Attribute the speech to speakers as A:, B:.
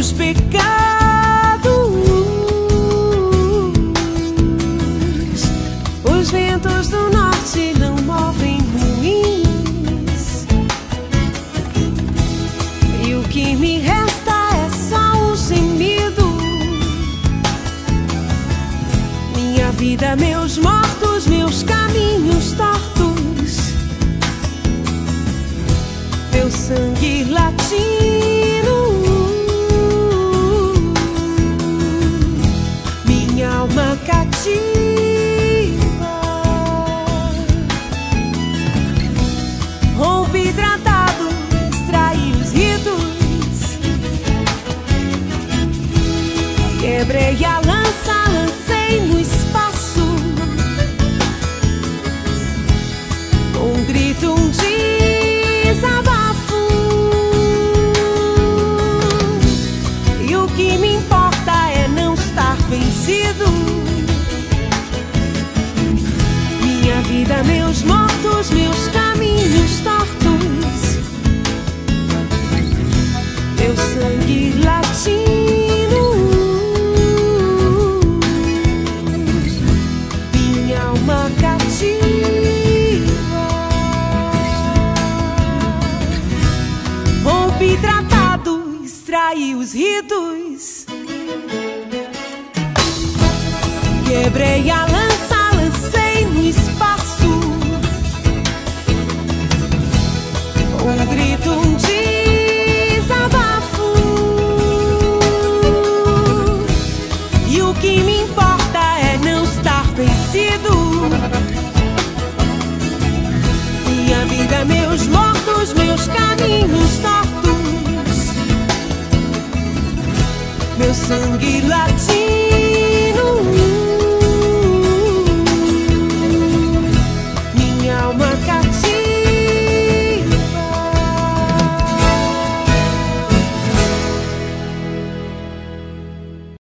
A: meus pecados. Os ventos do norte não movem ruins, e o que me resta é só um gemido. Minha vida, meus mortos, meus caminhos tortos, meu sangue latino, minha alma cativa. Rompi tratado, extraí os ritos, quebrei a lança, lancei no espaço, com um grito, um desabafo. E o que me importa é não estar vencido. Minha vida, meus mortos, meus caminhos tortos, meu sangue latino, minha alma cativa. Rompi tratado, extraí os ritos, quebrei a lança, lancei no espaço, um grito, um desabafo. E o que me importa é não estar vencido. Minha vida, meus mortos, meus caminhos tortos, meu sangue latino,